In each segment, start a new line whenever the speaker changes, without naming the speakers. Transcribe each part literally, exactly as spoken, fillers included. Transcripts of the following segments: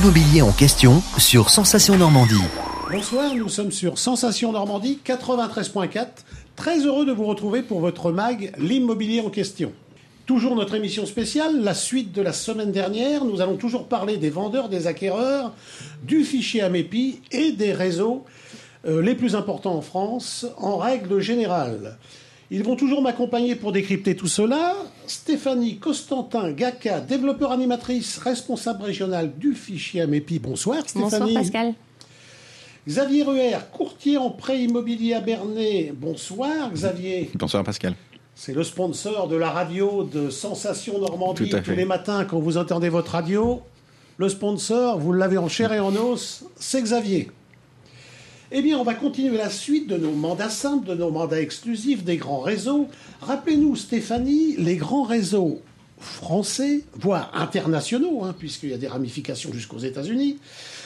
l'immobilier en question sur Sensation Normandie.
Bonsoir, nous sommes sur Sensation Normandie quatre-vingt-treize point quatre. Très heureux de vous retrouver pour votre mag L'immobilier en question. Toujours notre émission spéciale, la suite de la semaine dernière. Nous allons toujours parler des vendeurs, des acquéreurs, du fichier Amepi et des réseaux euh, les plus importants en France, en règle générale. Ils vont toujours m'accompagner pour décrypter tout cela. Stéphanie Constantin-Gacka, développeur animatrice, responsable régionale du fichier Amepi. Bonsoir Stéphanie.
Bonsoir Pascal.
Xavier Ruher, courtier en prêt immobilier à Bernay. Bonsoir Xavier.
Bonsoir Pascal.
C'est le sponsor de la radio de Sensation Normandie.
Tout à fait.
Tous les matins quand vous entendez votre radio, le sponsor, vous l'avez en chair et en os, c'est Xavier. Eh bien, on va continuer la suite de nos mandats simples, de nos mandats exclusifs des grands réseaux. Rappelez-nous, Stéphanie, les grands réseaux français, voire internationaux, hein, puisqu'il y a des ramifications jusqu'aux États-Unis.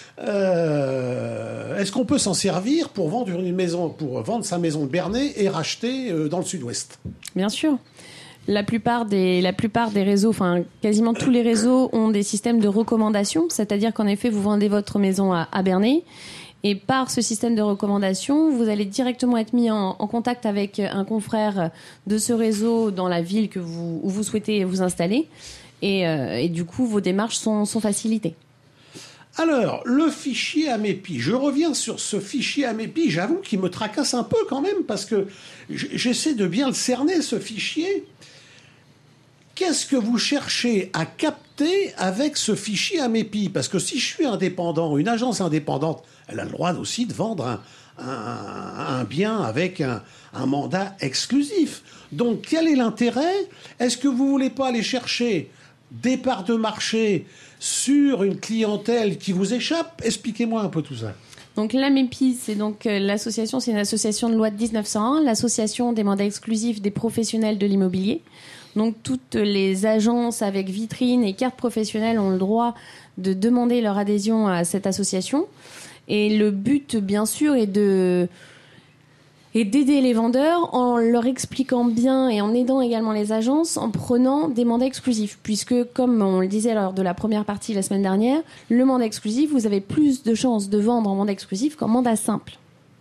Euh, est-ce qu'on peut s'en servir pour vendre une maison, pour vendre sa maison de Bernay et racheter euh, dans le Sud-Ouest ?
Bien sûr. La plupart des, la plupart des réseaux, enfin quasiment tous les réseaux ont des systèmes de recommandation, c'est-à-dire qu'en effet, vous vendez votre maison à, à Bernay. Et par ce système de recommandation, vous allez directement être mis en, en contact avec un confrère de ce réseau dans la ville que vous, où vous souhaitez vous installer. Et, euh, et du coup, vos démarches sont, sont facilitées.
Alors, le fichier Amepi, je reviens sur ce fichier Amepi, j'avoue qu'il me tracasse un peu quand même, parce que j'essaie de bien le cerner, ce fichier. Qu'est-ce que vous cherchez à capter avec ce fichier Amepi ? Parce que si je suis indépendant, une agence indépendante, elle a le droit aussi de vendre un, un, un bien avec un, un mandat exclusif. Donc, quel est l'intérêt ? Est-ce que vous ne voulez pas aller chercher des parts de marché sur une clientèle qui vous échappe ? Expliquez-moi un peu tout ça.
Donc l'Amepi, c'est donc euh, l'association, c'est une association de loi de dix-neuf cent un, l'association des mandats exclusifs des professionnels de l'immobilier. Donc toutes les agences avec vitrine et carte professionnelle ont le droit de demander leur adhésion à cette association. Et le but, bien sûr, est de et d'aider les vendeurs en leur expliquant bien et en aidant également les agences en prenant des mandats exclusifs. Puisque, comme on le disait lors de la première partie la semaine dernière, le mandat exclusif, vous avez plus de chances de vendre en mandat exclusif qu'en mandat simple.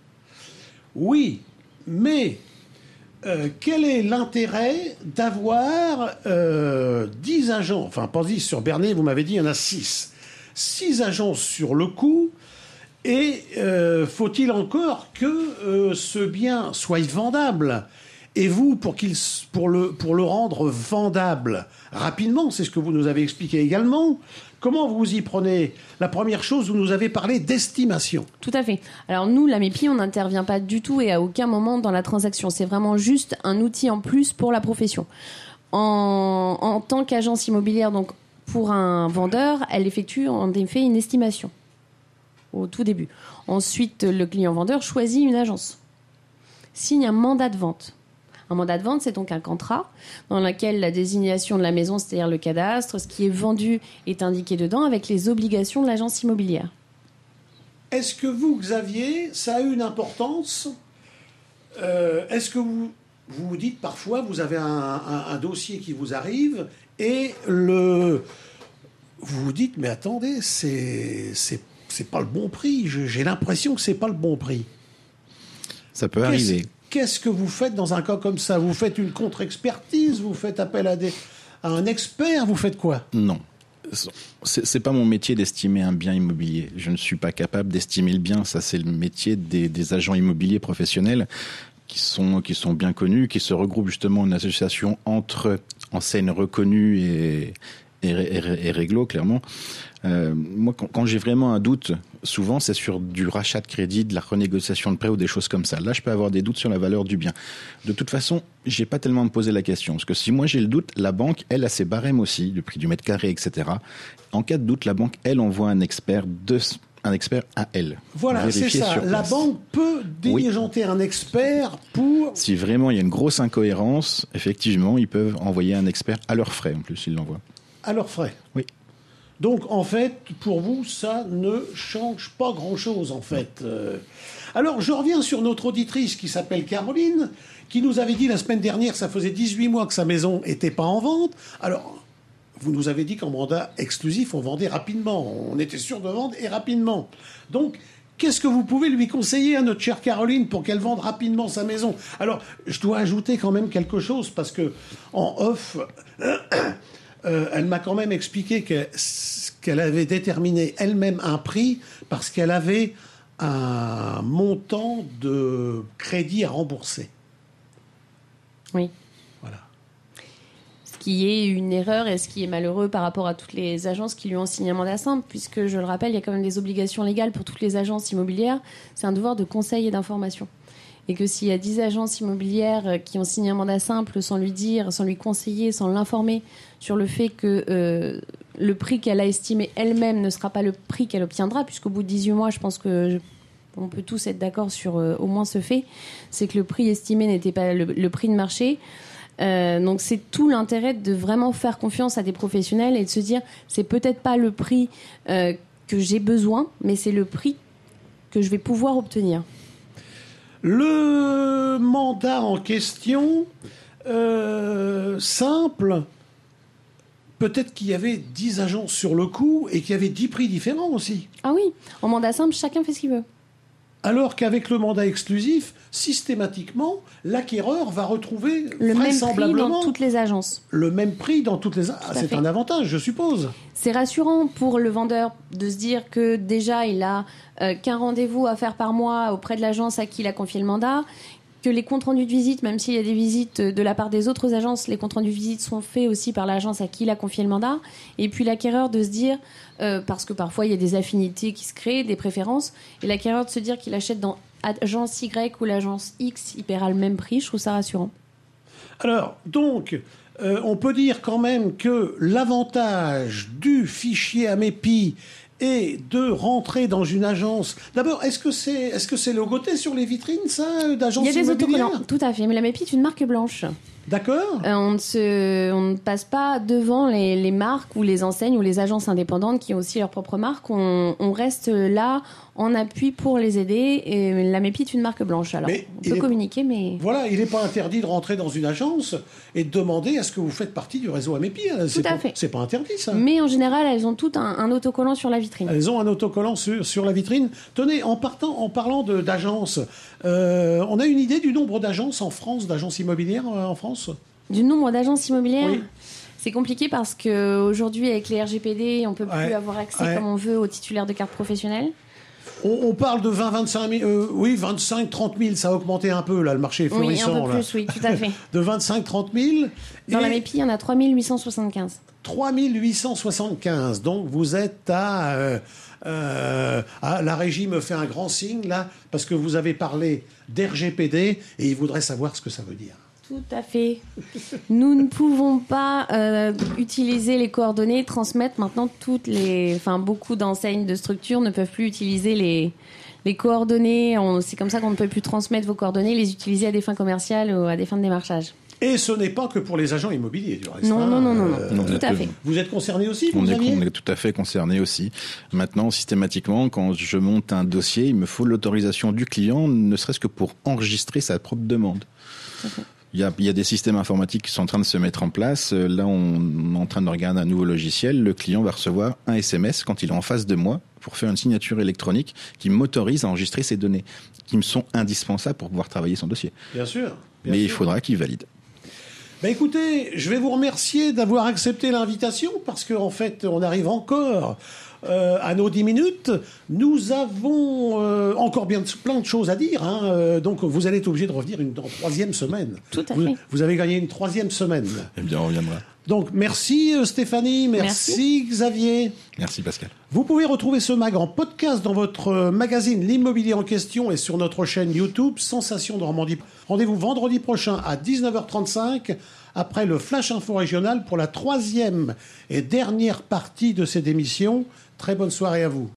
Oui, mais euh, quel est l'intérêt d'avoir euh, dix agents, enfin pas dix sur Bernay, vous m'avez dit il y en a six. six agences sur le coup. Et euh, faut-il encore que euh, ce bien soit vendable ? Et vous, pour, qu'il, pour, le, pour le rendre vendable rapidement, c'est ce que vous nous avez expliqué également, comment vous y prenez ? La première chose, vous nous avez parlé d'estimation.
Tout à fait. Alors nous, l'Amepi, on n'intervient pas du tout et à aucun moment dans la transaction. C'est vraiment juste un outil en plus pour la profession. En, en tant qu'agence immobilière, donc pour un vendeur, elle effectue en effet une estimation au tout début. Ensuite, le client vendeur choisit une agence, signe un mandat de vente. Un mandat de vente, c'est donc un contrat dans lequel la désignation de la maison, c'est-à-dire le cadastre, ce qui est vendu est indiqué dedans avec les obligations de l'agence immobilière.
Est-ce que vous, Xavier, ça a une importance ? euh, Est-ce que vous, vous vous dites parfois, vous avez un, un, un dossier qui vous arrive et le, vous vous dites, mais attendez, c'est... c'est c'est pas le bon prix. J'ai l'impression que c'est pas le bon prix.
Ça peut
qu'est-ce,
arriver.
Qu'est-ce que vous faites dans un cas comme ça ? Vous faites une contre-expertise ? Vous faites appel à, des, à un expert ? Vous faites quoi ?
Non. C'est, c'est pas mon métier d'estimer un bien immobilier. Je ne suis pas capable d'estimer le bien. Ça, c'est le métier des, des agents immobiliers professionnels qui sont, qui sont bien connus, qui se regroupent justement en association entre enseignes reconnues et, et, et, et réglo, clairement. Euh, moi, quand, quand j'ai vraiment un doute, souvent c'est sur du rachat de crédit, de la renégociation de prêt ou des choses comme ça. Là, je peux avoir des doutes sur la valeur du bien. De toute façon, j'ai pas tellement à me poser la question. Parce que si moi j'ai le doute, la banque, elle, a ses barèmes aussi, le prix du mètre carré, et cetera. En cas de doute, la banque, elle, envoie un expert de, un expert à elle.
Voilà, c'est ça. La banque peut diligenter oui. un expert pour...
Si vraiment il y a une grosse incohérence, effectivement, ils peuvent envoyer un expert à leurs frais, en plus, ils l'envoient.
À leurs frais ?
Oui.
Donc, en fait, pour vous, ça ne change pas grand-chose, en fait. Euh, alors, je reviens sur notre auditrice qui s'appelle Caroline, qui nous avait dit la semaine dernière que ça faisait dix-huit mois que sa maison n'était pas en vente. Alors, vous nous avez dit qu'en mandat exclusif, on vendait rapidement. On était sûr de vendre et rapidement. Donc, qu'est-ce que vous pouvez lui conseiller à notre chère Caroline pour qu'elle vende rapidement sa maison? Alors, je dois ajouter quand même quelque chose, parce que en off, euh, elle m'a quand même expliqué que, qu'elle avait déterminé elle-même un prix parce qu'elle avait un montant de crédit à rembourser.
Oui.
Voilà.
Ce qui est une erreur et ce qui est malheureux par rapport à toutes les agences qui lui ont signé un mandat simple, puisque, je le rappelle, il y a quand même des obligations légales pour toutes les agences immobilières. C'est un devoir de conseil et d'information. Et que s'il y a dix agences immobilières qui ont signé un mandat simple sans lui dire, sans lui conseiller, sans l'informer sur le fait que euh, le prix qu'elle a estimé elle-même ne sera pas le prix qu'elle obtiendra, puisqu'au bout de dix-huit mois, je pense que... Je... on peut tous être d'accord sur euh, au moins ce fait, c'est que le prix estimé n'était pas le, le prix de marché. Euh, donc c'est tout l'intérêt de vraiment faire confiance à des professionnels et de se dire c'est peut-être pas le prix euh, que j'ai besoin, mais c'est le prix que je vais pouvoir obtenir.
Le mandat en question, euh, simple, peut-être qu'il y avait dix agences sur le coup et qu'il y avait dix prix différents aussi.
Ah oui, en mandat simple, chacun fait ce qu'il veut.
Alors qu'avec le mandat exclusif, systématiquement, l'acquéreur va retrouver
le même prix
vraisemblablement
dans toutes les agences.
Le même prix dans toutes les... Ah, c'est
fait.
un avantage, je suppose.
C'est rassurant pour le vendeur de se dire que déjà, il a euh, qu'un rendez-vous à faire par mois auprès de l'agence à qui il a confié le mandat, que les comptes rendus de visite, même s'il y a des visites de la part des autres agences, les comptes rendus de visite sont faits aussi par l'agence à qui il a confié le mandat. Et puis l'acquéreur de se dire, euh, parce que parfois il y a des affinités qui se créent, des préférences, et l'acquéreur de se dire qu'il achète dans agence Y ou l'agence X, il paiera le même prix, je trouve ça rassurant.
Alors, donc, euh, on peut dire quand même que l'avantage du fichier Amepi et de rentrer dans une agence. D'abord, est-ce que c'est est-ce que c'est logoté sur les vitrines, ça, d'agence immobilière?
Il y a des autocollants, tout à fait. Mais l'Amepi est une marque blanche.
D'accord.
Euh, on, ne se, on ne passe pas devant les, les marques ou les enseignes ou les agences indépendantes qui ont aussi leur propre marque. On, on reste là en appui pour les aider. Et l'Amepi est une marque blanche. Alors,
mais
on peut est... communiquer, mais...
Voilà, il n'est pas interdit de rentrer dans une agence et de demander à ce que vous faites partie du réseau Amepi.
Tout à fait.
C'est pas interdit, ça.
Mais en général, elles ont toutes un, un autocollant sur la vitrine.
Elles ont un autocollant sur, sur la vitrine. Tenez, en, partant, en parlant de, d'agences, euh, on a une idée du nombre d'agences en France, d'agences immobilières euh, en France?
Du nombre d'agences immobilières?
Oui.
C'est compliqué parce qu'aujourd'hui, avec les R G P D, on ne peut plus
ouais.
avoir accès
ouais.
comme on veut aux titulaires de cartes professionnelles.
On, on parle de vingt, vingt-cinq mille, euh, oui, vingt-cinq, trente mille, ça a augmenté un peu, là, le marché est florissant.
Oui, un peu
là.
plus, oui, tout à fait.
De vingt-cinq, trente mille.
Dans la Amepi, il y en a trois mille huit cent soixante-quinze.
trois mille huit cent soixante-quinze. Donc, vous êtes à... Euh, euh, à la régie me fait un grand signe, là, parce que vous avez parlé d'R G P D et il voudrait savoir ce que ça veut dire.
Tout à fait. Nous ne pouvons pas euh, utiliser les coordonnées, transmettre maintenant toutes les... Enfin, beaucoup d'enseignes de structures ne peuvent plus utiliser les, les coordonnées. On, c'est comme ça qu'on ne peut plus transmettre vos coordonnées, les utiliser à des fins commerciales ou à des fins de démarchage.
Et ce n'est pas que pour les agents immobiliers, du reste.
Non,
hein,
non, non, non,
euh,
non. Tout à fait.
Vous êtes concerné aussi, vous,
on, est,
Xavier ?
on est tout à fait concerné aussi. Maintenant, systématiquement, quand je monte un dossier, il me faut l'autorisation du client, ne serait-ce que pour enregistrer sa propre demande.
Okay.
Il y, a, il y a des systèmes informatiques qui sont en train de se mettre en place. Là, on est en train de regarder un nouveau logiciel. Le client va recevoir un S M S quand il est en face de moi pour faire une signature électronique qui m'autorise à enregistrer ces données qui me sont indispensables pour pouvoir travailler son dossier.
Bien sûr. Bien
Mais
sûr.
il faudra qu'il valide.
Ben écoutez, je vais vous remercier d'avoir accepté l'invitation parce qu'en fait, on arrive encore euh, à nos dix minutes. Nous avons euh, encore bien plein de choses à dire. Hein, euh, donc, vous allez être obligé de revenir une, en troisième semaine.
Tout à
vous,
fait.
Vous avez gagné une troisième semaine.
Eh bien, on reviendra.
Donc, merci Stéphanie, merci, merci Xavier.
Merci Pascal.
Vous pouvez retrouver ce mag en podcast dans votre magazine L'Immobilier en question et sur notre chaîne YouTube Sensation Normandie. Rendez-vous vendredi prochain à dix-neuf heures trente-cinq après le Flash Info Régional pour la troisième et dernière partie de cette émission. Très bonne soirée à vous.